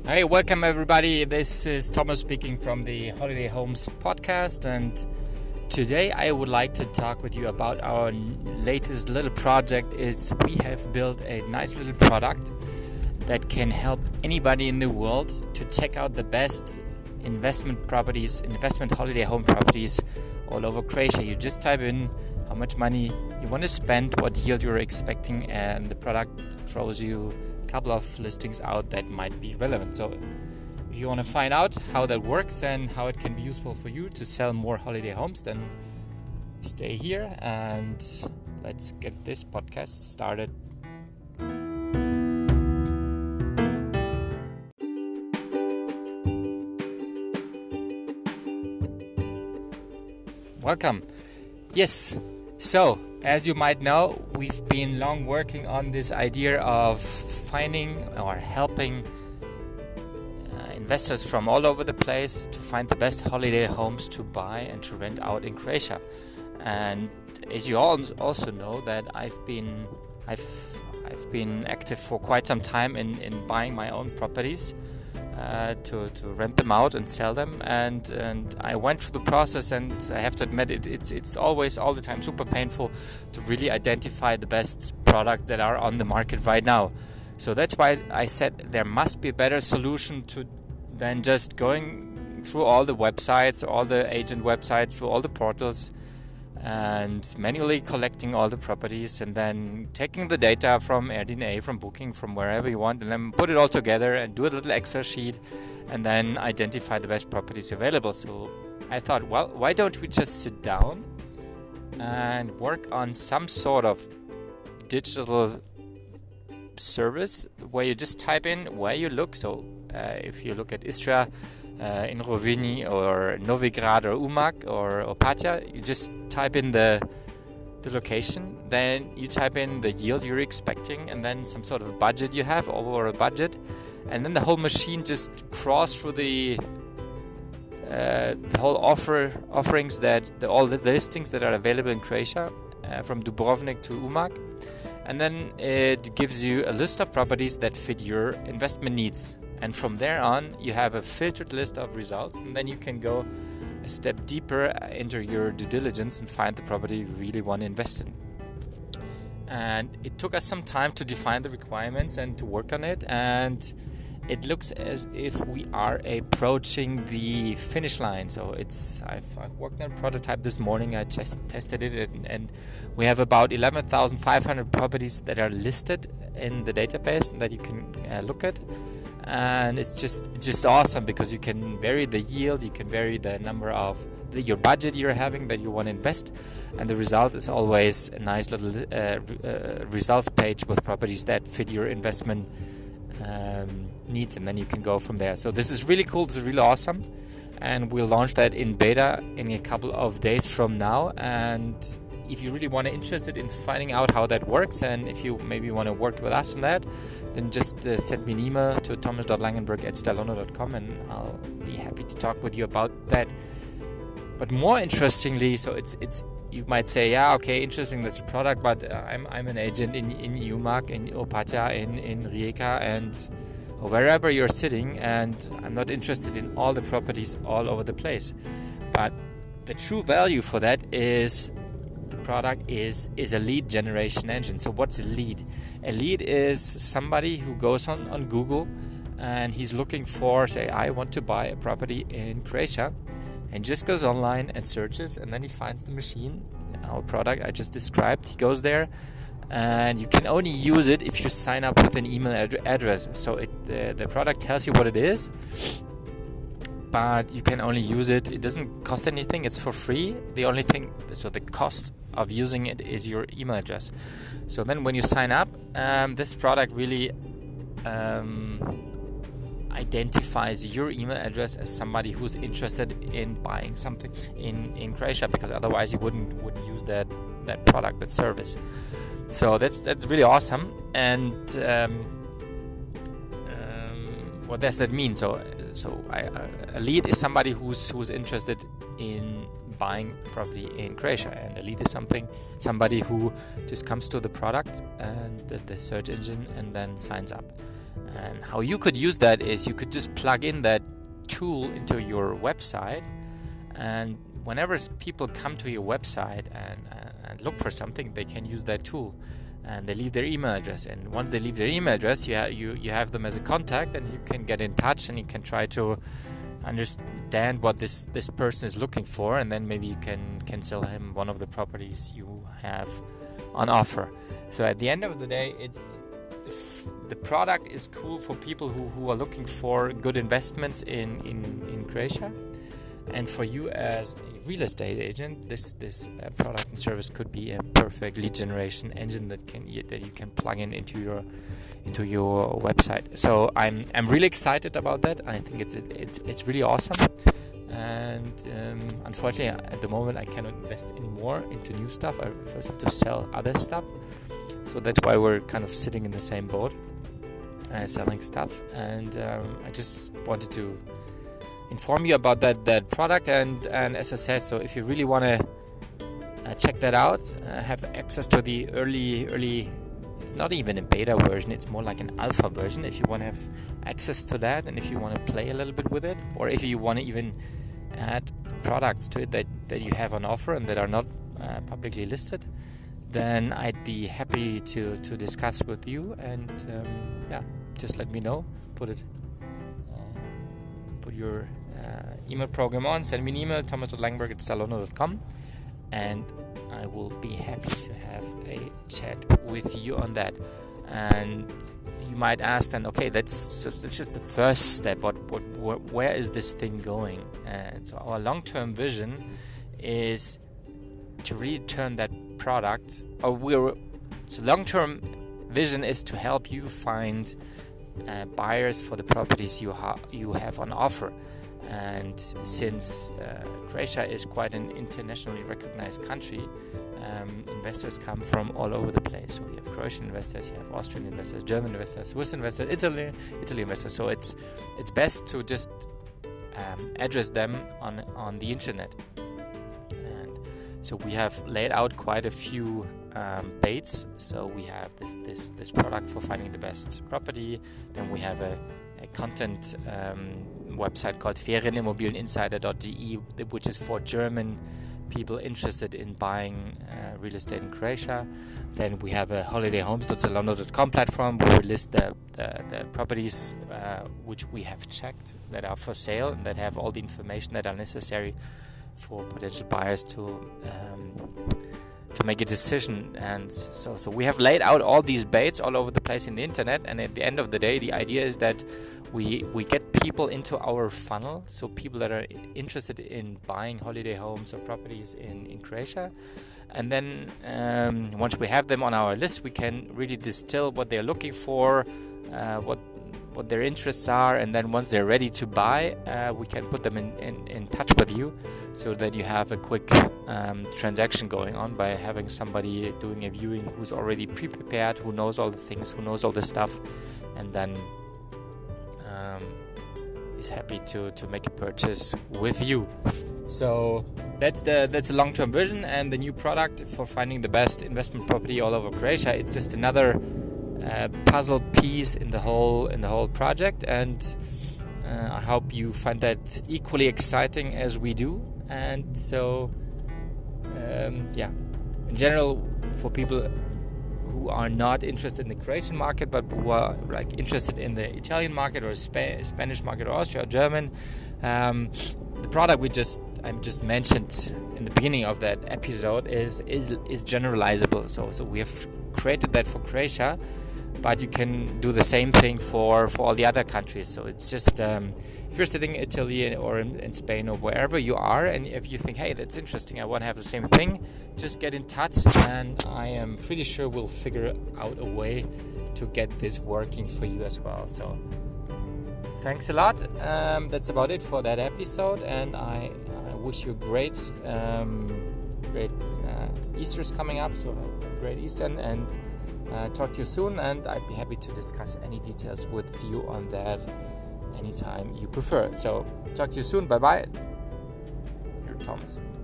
Hey, welcome everybody. This is Thomas speaking from the Holiday Homes podcast, and today I would like to talk with you about our latest little project. We have built a nice little product that can help anybody in the world to check out the best investment holiday home properties all over Croatia. You just type in how much money you want to spend, what yield you're expecting, and the product throws you couple of listings out that might be relevant. So if you want to find out how that works and how it can be useful for you to sell more holiday homes, then stay here and let's get this podcast started. Welcome. Yes, so as you might know, we've been long working on this idea of finding or helping investors from all over the place to find the best holiday homes to buy and to rent out in Croatia. And as you all also know, that I've been active for quite some time in buying my own properties to rent them out and sell them, and I went through the process, and I have to admit it's always all the time super painful to really identify the best product that are on the market right now. So that's why I said there must be a better solution than just going through all the websites, all the agent websites, through all the portals, and manually collecting all the properties, and then taking the data from Airbnb, from Booking, from wherever you want, and then put it all together and do a little Excel sheet, and then identify the best properties available. So I thought, well, why don't we just sit down and work on some sort of digital service where you just type in where you look. So if you look at Istria, in Rovinj or Novigrad or Umag or Opatija, you just type in the location, then you type in the yield you're expecting, and then some sort of budget you have, over a budget, and then the whole machine just crawls through the whole offerings all the listings that are available in Croatia, from Dubrovnik to Umag, and then it gives you a list of properties that fit your investment needs. And from there on, you have a filtered list of results, and then you can go a step deeper into your due diligence and find the property you really want to invest in. And it took us some time to define the requirements and to work on it, and it looks as if we are approaching the finish line. So I've worked on a prototype this morning. I just tested it, and we have about 11,500 properties that are listed in the database that you can look at. And it's just awesome because you can vary the yield, you can vary the number of your budget you're having that you want to invest, and the result is always a nice little results page with properties that fit your investment needs, and then you can go from there. So this is really cool, this is really awesome, and we'll launch that in beta in a couple of days from now. And if you really want to interested in finding out how that works, and if you maybe want to work with us on that, then just send me an email to thomas.langenberg@stellono.com, and I'll be happy to talk with you about that. But more interestingly, so it's you might say, yeah, okay, interesting, that's a product, but I'm an agent in Umag, in Opatija, in Rijeka, and wherever you're sitting, and I'm not interested in all the properties all over the place. But the true value for that is the product is a lead generation engine. So what's a lead? A lead is somebody who goes on Google, and he's looking for, say, I want to buy a property in Croatia, and just goes online and searches, and then he finds the machine, our product I just described. He goes there, and you can only use it if you sign up with an email address. So the product tells you what it is, but you can only use it. It doesn't cost anything. It's for free. The only thing, so the cost of using it is your email address. So then when you sign up, this product really identifies your email address as somebody who's interested in buying something in Croatia, because otherwise you wouldn't use that product, that service. So that's really awesome. And what does that mean? So a lead is somebody who's interested in buying property in Croatia, and a lead is somebody who just comes to the product and the search engine and then signs up. And how you could use that is you could just plug in that tool into your website, and whenever people come to your website and look for something, they can use that tool, and they leave their email address. And once they leave their email address, you have them as a contact, and you can get in touch, and you can try to understand what this person is looking for, and then maybe you can sell him one of the properties you have on offer. So at the end of the day, the product is cool for people who are looking for good investments in Croatia. And for you as a real estate agent, this product and service could be a perfect lead generation engine that you can plug into your website. So I'm really excited about that. I think it's really awesome. And unfortunately, at the moment, I cannot invest anymore into new stuff. I first have to sell other stuff. So that's why we're kind of sitting in the same boat, selling stuff. And I just wanted to inform you about that product. And as I said, so if you really want to check that out, have access to the early, it's not even a beta version, it's more like an alpha version. If you want to have access to that, and if you want to play a little bit with it, or if you want to even add products to it that you have on offer and that are not publicly listed, then I'd be happy to discuss with you. And just let me know. Put your email program on. Send me an email, thomas.langenberg@stalono.com, and I will be happy to have a chat with you on that. And you might ask then, okay, that's just the first step. Where is this thing going? And so our long-term vision is to really turn that product, so long-term vision is to help you find buyers for the properties you have on offer. And since Croatia is quite an internationally recognized country, investors come from all over the place. So you have Croatian investors, you have Austrian investors, German investors, Swiss investors, Italy investors. So it's best to just address them on the internet. And so we have laid out quite a few baits. So we have this product for finding the best property. Then we have a content website called Ferieninmobilieninsider.de, which is for German people interested in buying real estate in Croatia. Then we have a holidayhomes.zalando.com platform where we list the properties which we have checked that are for sale and that have all the information that are necessary for potential buyers to make a decision. And so we have laid out all these baits all over the place in the internet, and at the end of the day, the idea is that we get people into our funnel, so people that are interested in buying holiday homes or properties in Croatia. And then once we have them on our list, we can really distill what they're looking for, what their interests are, and then once they're ready to buy, we can put them in touch with you, so that you have a quick transaction going on by having somebody doing a viewing who's already pre-prepared, who knows all the things, who knows all the stuff, and then is happy to make a purchase with you. So that's the long-term vision, and the new product for finding the best investment property all over Croatia. It's just another puzzle piece in the whole project, and I hope you find that equally exciting as we do. And so in general, for people who are not interested in the Croatian market but who are like interested in the Italian market or Spanish market or Austria or German, the product I just mentioned in the beginning of that episode is generalizable. So we have created that for Croatia, but you can do the same thing for all the other countries. So it's just if you're sitting in Italy or in Spain or wherever you are, and if you think, hey, that's interesting, I want to have the same thing, just get in touch, and I am pretty sure we'll figure out a way to get this working for you as well. So thanks a lot. That's about it for that episode, and I wish you great Easter's coming up, so great Easter, and talk to you soon, and I'd be happy to discuss any details with you on that anytime you prefer. So talk to you soon. Bye bye. Your Thomas.